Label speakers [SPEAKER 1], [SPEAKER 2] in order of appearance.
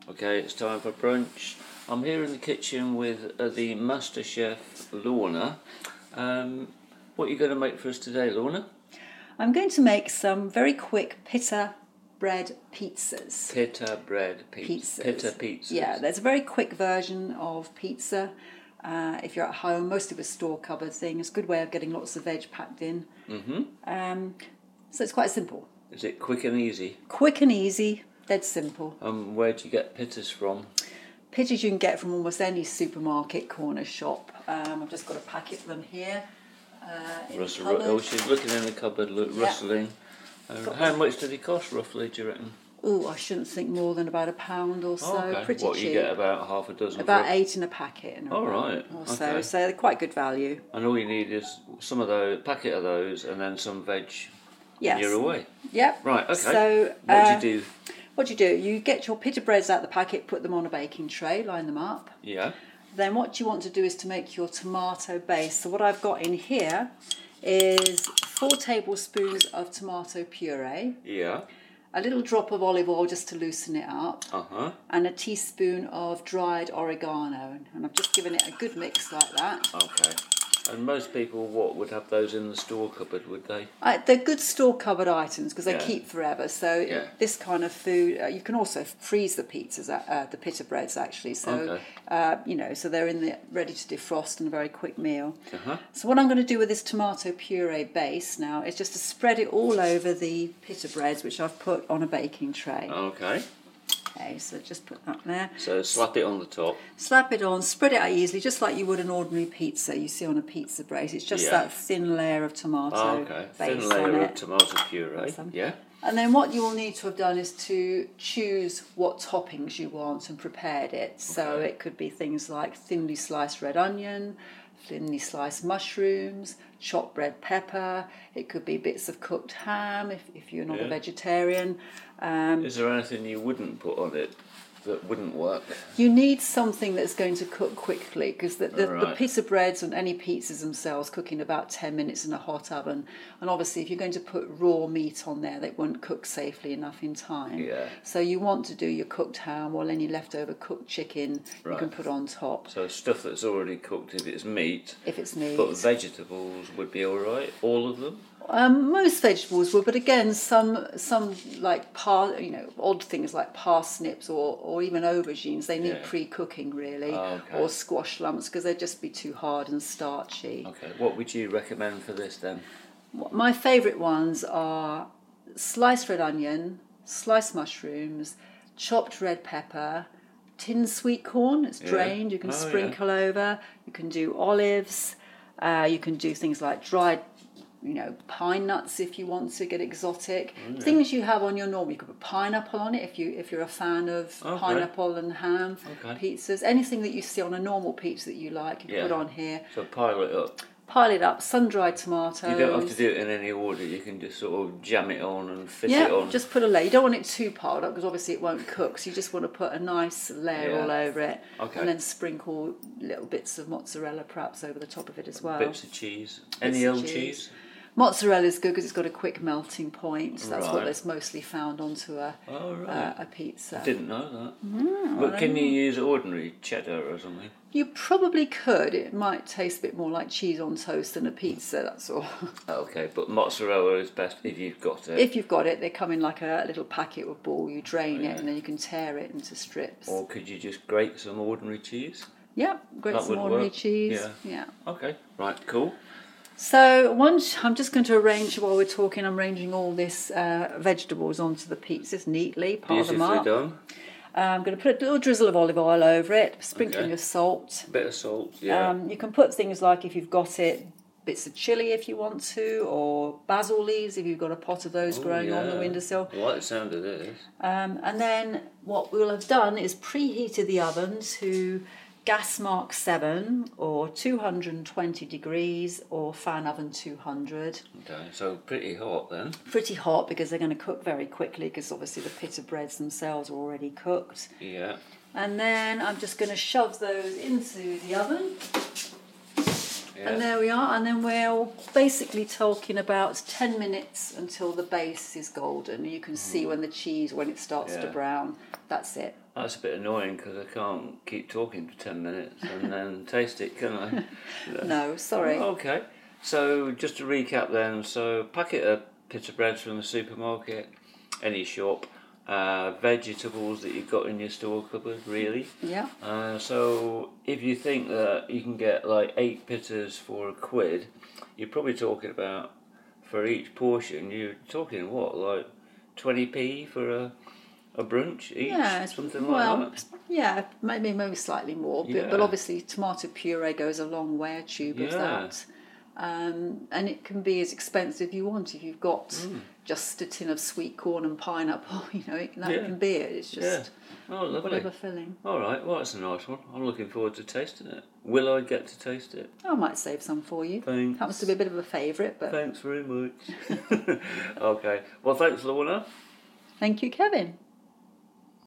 [SPEAKER 1] Okay, it's time for brunch. I'm here in the kitchen with the Master Chef Lorna. What are you going to make for us today, Lorna?
[SPEAKER 2] I'm going to make some very quick pita bread pizzas.
[SPEAKER 1] Pita bread pizzas. Pita pizzas.
[SPEAKER 2] Yeah, there's a very quick version of pizza. If you're at home, most of it's store cupboard thing. It's a good way of getting lots of veg packed in. So it's quite simple.
[SPEAKER 1] Is it quick and easy?
[SPEAKER 2] Quick and easy, dead simple.
[SPEAKER 1] Where do you get pitas from?
[SPEAKER 2] Pitas you can get from almost any supermarket, corner shop. I've just got a packet of them here.
[SPEAKER 1] She's looking in the cupboard, rustling. How much do they cost roughly, do you reckon?
[SPEAKER 2] Oh, I shouldn't think more than about £1 or so.
[SPEAKER 1] Okay.
[SPEAKER 2] Pretty
[SPEAKER 1] what,
[SPEAKER 2] cheap.
[SPEAKER 1] You get about half a dozen?
[SPEAKER 2] About 8 in a packet.
[SPEAKER 1] Oh, right.
[SPEAKER 2] Or so they're quite good value.
[SPEAKER 1] And all you need is some of those, packet of those, and then some veg.
[SPEAKER 2] Yes.
[SPEAKER 1] And you're away.
[SPEAKER 2] Yep.
[SPEAKER 1] Right, okay.
[SPEAKER 2] So,
[SPEAKER 1] what do you do?
[SPEAKER 2] What do? You get your pita breads out of the packet, put them on a baking tray, line them up.
[SPEAKER 1] Yeah.
[SPEAKER 2] Then what you want to do is to make your tomato base. So what I've got in here is 4 tablespoons of tomato puree.
[SPEAKER 1] Yeah.
[SPEAKER 2] A little drop of olive oil just to loosen it up. And a teaspoon of dried oregano. And I've just given it a good mix like that.
[SPEAKER 1] Okay. And most people, would have those in the store cupboard, would they?
[SPEAKER 2] They're good store cupboard items because they keep forever. So this kind of food, you can also freeze the pizzas, the pita breads actually. So so they're ready to defrost and a very quick meal. So what I'm going to do with this tomato puree base now is just to spread it all over the pita breads, which I've put on a baking tray. Okay, so just put that there.
[SPEAKER 1] So slap it on the top.
[SPEAKER 2] Slap it on, spread it out easily, just like you would an ordinary pizza you see on a pizza base. It's just that thin layer of tomato base
[SPEAKER 1] thin layer
[SPEAKER 2] on
[SPEAKER 1] of tomato puree.
[SPEAKER 2] Awesome.
[SPEAKER 1] Yeah.
[SPEAKER 2] And then what you will need to have done is to choose what toppings you want and prepared it. So it could be things like thinly sliced red onion, thinly sliced mushrooms, chopped red pepper. It could be bits of cooked ham if you're not a vegetarian.
[SPEAKER 1] Is there anything you wouldn't put on it that wouldn't work?
[SPEAKER 2] You need something that's going to cook quickly because the pita breads and any pizzas themselves cook in about 10 minutes in a hot oven. And obviously if you're going to put raw meat on there, they won't cook safely enough in time.
[SPEAKER 1] Yeah.
[SPEAKER 2] So you want to do your cooked ham or any leftover cooked chicken you can put on top.
[SPEAKER 1] So stuff that's already cooked if it's meat.
[SPEAKER 2] If it's meat.
[SPEAKER 1] But vegetables would be all right, all of them?
[SPEAKER 2] Most vegetables would, but again, some like odd things like parsnips or even aubergines, they need pre-cooking really, or squash lumps because they'd just be too hard and starchy.
[SPEAKER 1] Okay, what would you recommend for this then?
[SPEAKER 2] My favourite ones are sliced red onion, sliced mushrooms, chopped red pepper, tinned sweet corn. It's drained. You can sprinkle over. You can do olives. You can do things like dried pine nuts if you want to get exotic. Things you have on your normal. You could put pineapple on it if you're a fan of pineapple and ham pizzas. Anything that you see on a normal pizza that you like, you can put on here.
[SPEAKER 1] So pile it up.
[SPEAKER 2] Pile it up. Sun-dried tomatoes.
[SPEAKER 1] You don't have to do it in any order. You can just sort of jam it on and fit it on.
[SPEAKER 2] Yeah, just put a layer. You don't want it too piled up because obviously it won't cook. So you just want to put a nice layer all over it. Okay. And then sprinkle little bits of mozzarella perhaps over the top of it as well.
[SPEAKER 1] Bits of cheese. Any old cheese?
[SPEAKER 2] Mozzarella is good because it's got a quick melting point. So that's what it's mostly found onto a pizza.
[SPEAKER 1] I didn't know that. But can you use ordinary cheddar or something?
[SPEAKER 2] You probably could. It might taste a bit more like cheese on toast than a pizza, that's all.
[SPEAKER 1] Okay, but mozzarella is best if you've got it.
[SPEAKER 2] If you've got it, they come in like a little packet with ball. You drain it and then you can tear it into strips.
[SPEAKER 1] Or could you just grate some ordinary cheese?
[SPEAKER 2] Yeah, grate some ordinary cheese. Yeah.
[SPEAKER 1] Okay, right, cool.
[SPEAKER 2] So I'm just going to arrange, while we're talking, I'm arranging all this vegetables onto the pizzas neatly, pile them up.
[SPEAKER 1] Done.
[SPEAKER 2] I'm going to put a little drizzle of olive oil over it, sprinkling of salt.
[SPEAKER 1] A bit of salt, yeah.
[SPEAKER 2] You can put things like, if you've got it, bits of chilli if you want to, or basil leaves if you've got a pot of those growing on the windowsill.
[SPEAKER 1] I like the sound of this.
[SPEAKER 2] And then what we'll have done is preheated the oven to gas mark 7 or 220 degrees or fan oven 200.
[SPEAKER 1] Okay, so pretty hot then.
[SPEAKER 2] Pretty hot because they're going to cook very quickly because obviously the pita breads themselves are already cooked.
[SPEAKER 1] Yeah.
[SPEAKER 2] And then I'm just going to shove those into the oven.
[SPEAKER 1] Yeah.
[SPEAKER 2] And there we are. And then we're basically talking about 10 minutes until the base is golden. You can see when the cheese, when it starts to brown. That's it.
[SPEAKER 1] That's a bit annoying because I can't keep talking for 10 minutes and then taste it, can I?
[SPEAKER 2] No, sorry.
[SPEAKER 1] Okay. So just to recap then, so packet of pita breads from the supermarket, any shop, vegetables that you've got in your store cupboard, really.
[SPEAKER 2] Yeah.
[SPEAKER 1] So if you think that you can get like 8 pitas for £1, you're probably talking about, for each portion, you're talking what, like 20p for a brunch each?
[SPEAKER 2] Yeah,
[SPEAKER 1] something like that?
[SPEAKER 2] Yeah, maybe slightly more,
[SPEAKER 1] Yeah.
[SPEAKER 2] but obviously tomato puree goes a long way, a tube of that. And it can be as expensive as you want. If you've got just a tin of sweet corn and pineapple, that can be it. It's just whatever filling.
[SPEAKER 1] All right, well, that's a nice one. I'm looking forward to tasting it. Will I get to taste it?
[SPEAKER 2] I might save some for you.
[SPEAKER 1] Thanks.
[SPEAKER 2] Happens to be a bit of a favourite, but
[SPEAKER 1] Thanks very much. Okay, well, thanks, Lorna.
[SPEAKER 2] Thank you, Kevin.